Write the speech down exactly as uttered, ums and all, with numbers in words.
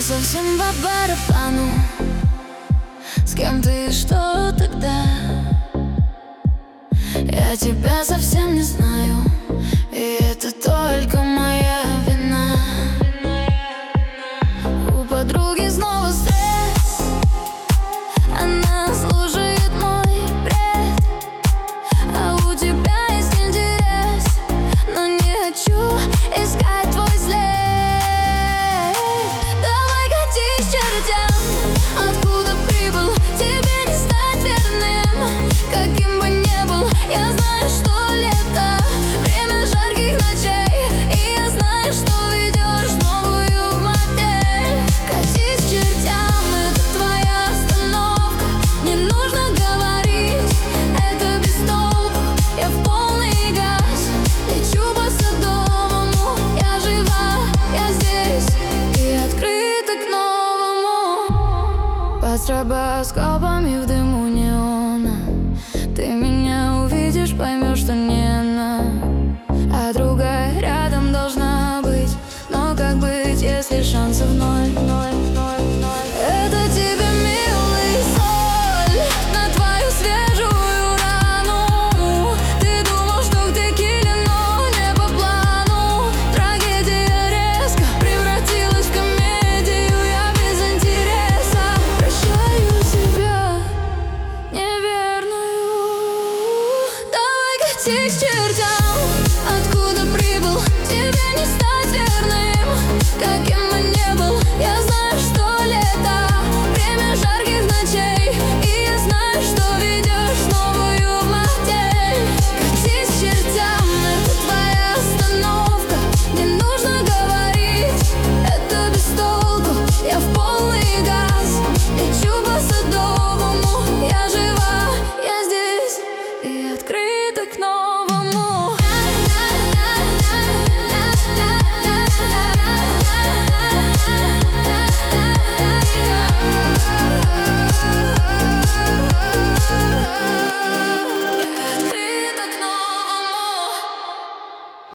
совсем по барабану, с кем ты и что тогда. Я тебя совсем не знаю, и это только моя вина. У подруги снова стресс, она слушает мой бред, а у тебя есть интерес, но не хочу искать твой след. Давай катись к чертям, откуда прибыл, тебе не стать верным, каким бы ни был. Я знаю, что лето — время жарких ночей, и я знаю, что ведешь новую модель. Катись к чертям, это твоя остановка, не нужно говорить, это без толку. Я в полный газ лечу по Садовому, я жива, я здесь и открыта к новому. Под стробоскопами в дыму